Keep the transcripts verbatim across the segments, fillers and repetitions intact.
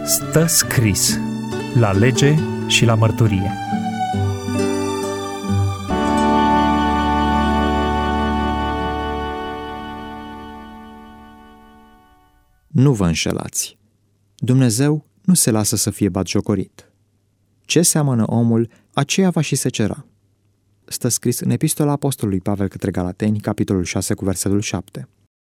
Stă scris la lege și la mărturie. Nu vă înșelați. Dumnezeu nu se lasă să fie batjocorit. Ce seamănă omul, aceea va și secera. Stă scris în Epistola Apostolului Pavel către Galateni, capitolul șase, cu versetul șapte.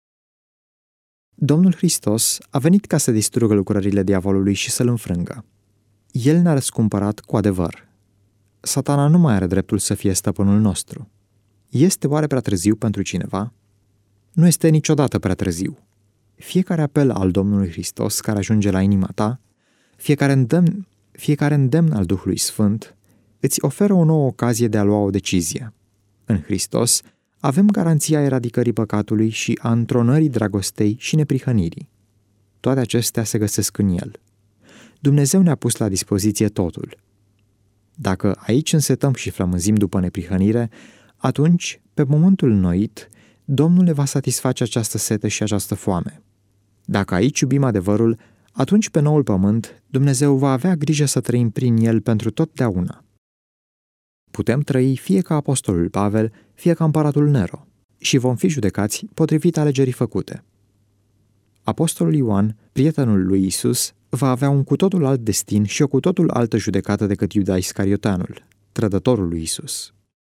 Domnul Hristos a venit ca să distrugă lucrările diavolului și să-l înfrângă. El ne-a răscumpărat cu adevăr. Satana nu mai are dreptul să fie stăpânul nostru. Este oare prea târziu pentru cineva? Nu este niciodată prea târziu. Fiecare apel al Domnului Hristos care ajunge la inima ta, fiecare îndemn, fiecare îndemn al Duhului Sfânt, îți oferă o nouă ocazie de a lua o decizie. În Hristos avem garanția eradicării păcatului și a întronării dragostei și neprihănirii. Toate acestea se găsesc în El. Dumnezeu ne-a pus la dispoziție totul. Dacă aici însetăm și flămânzim după neprihănire, atunci, pe pământul înnoit, Domnul ne va satisface această sete și această foame. Dacă aici iubim adevărul, atunci pe noul pământ Dumnezeu va avea grijă să trăim prin el pentru totdeauna. Putem trăi fie ca apostolul Pavel, fie ca împăratul Nero și vom fi judecați potrivit alegerii făcute. Apostolul Ioan, prietenul lui Isus, va avea un cu totul alt destin și o cu totul altă judecată decât Iuda Iscarioteanul, trădătorul lui Isus.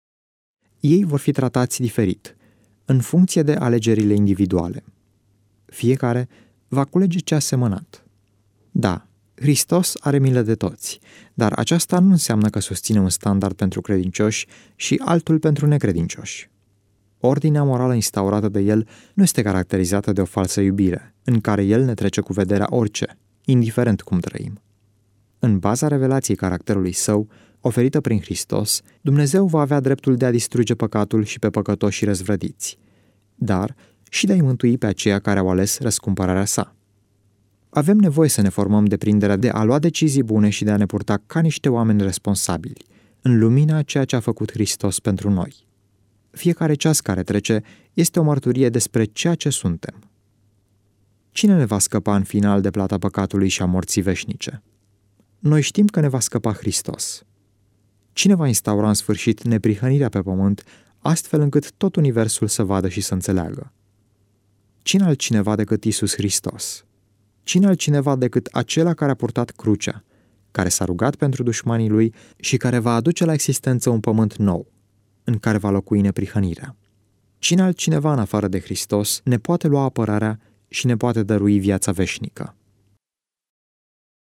Ei vor fi tratați diferit, în funcție de alegerile individuale. Fiecare va culege ce a semănat. Da, Hristos are milă de toți, dar aceasta nu înseamnă că susține un standard pentru credincioși și altul pentru necredincioși. Ordinea morală instaurată de El nu este caracterizată de o falsă iubire, în care El ne trece cu vederea orice, indiferent cum trăim. În baza revelației caracterului Său, oferită prin Hristos, Dumnezeu va avea dreptul de a distruge păcatul și pe păcătoșii răzvrătiți, dar și de a-i mântui pe aceia care au ales răscumpărarea Sa. Avem nevoie să ne formăm deprinderea de a lua decizii bune și de a ne purta ca niște oameni responsabili, în lumina ceea ce a făcut Hristos pentru noi. Fiecare ceas care trece este o mărturie despre ceea ce suntem. Cine ne va scăpa în final de plata păcatului și a morții veșnice? Noi știm că ne va scăpa Hristos. Cine va instaura în sfârșit neprihănirea pe pământ, astfel încât tot universul să vadă și să înțeleagă? Cine altcineva decât Iisus Hristos? Cine altcineva decât acela care a purtat crucea, care s-a rugat pentru dușmanii lui și care va aduce la existență un pământ nou, în care va locui neprihănirea? Cine altcineva în afară de Hristos ne poate lua apărarea și ne poate dărui viața veșnică?